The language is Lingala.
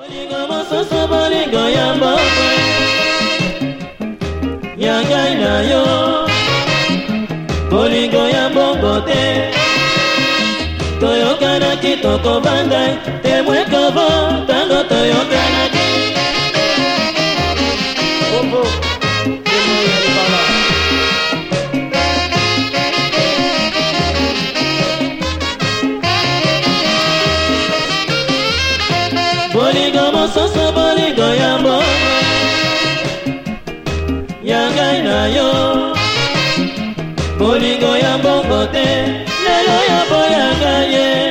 Bolingo mosusu bolingo ya mbongo ya ngai na yo, bolingo ya mbongo te. Toyokanaki tokobanda temwe kobo tango toyokanaki. Bolingo mosusu bolingo ya mbongo ya ngai na yo, bolingo ya mbongo te. Lelo ya boya ngai ye.